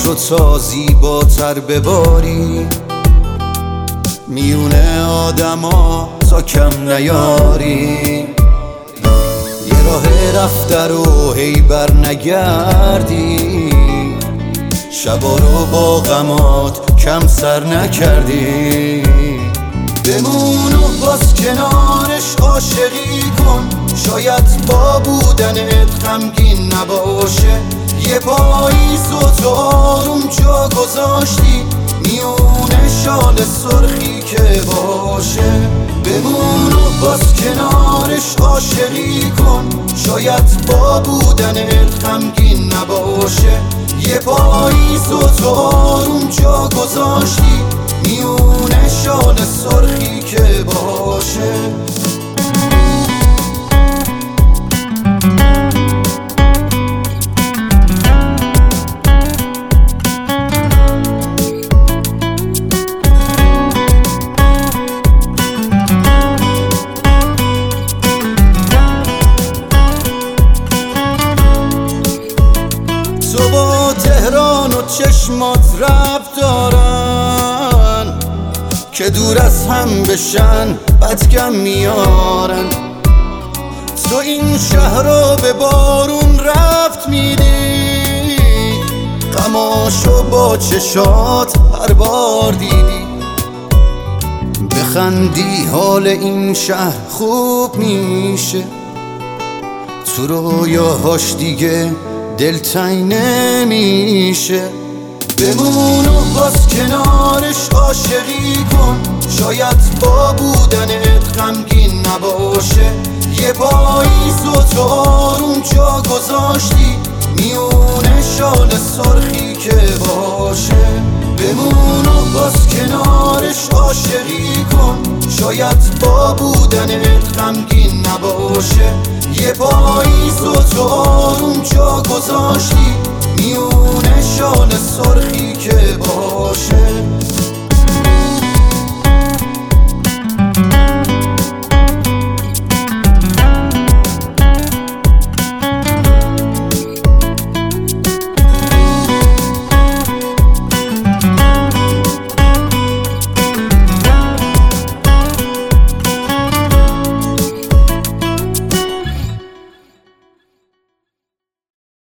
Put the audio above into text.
رو تا زیباتر بباری، میونه آدما تا کم نیاری. یه راه رفته رو هی بر نگردی، شبا رو با غمات کم سر نکردی. بمون و باز کنارش عاشقی کن، شاید با بودنت غمگین نباشه. یه پاییز و تو آروم جا گذاشتی، میونه شال سرخی که باشه. بمون و باز کنارش عاشقی کن، شاید با بودنت غمگین نباشه. یه پاییز و تو آروم جا گذاشتی، میونه شال سرخی که باشه. تو با تهران و چشمات ربط دارن که دور از هم بشن بدگم میارن. تو این شهر رو به بارون رفت میدی، غماشو با چشات هر بار دیدی. بخندی حال این شهر خوب میشه، تو رویاهاش دیگه دلتنگ نمیشه. بمون و باز کنارش عاشقی کن، شاید با بودنت غمگین نباشه. یه پاییز و تو آروم جا گذاشتی، میونه شال سرخی که باشه. بمون و باز کنارش عاشقی کن، شاید با بودنت غمگین نباشه. یه پاییز و تو آروم جا گذاشتی،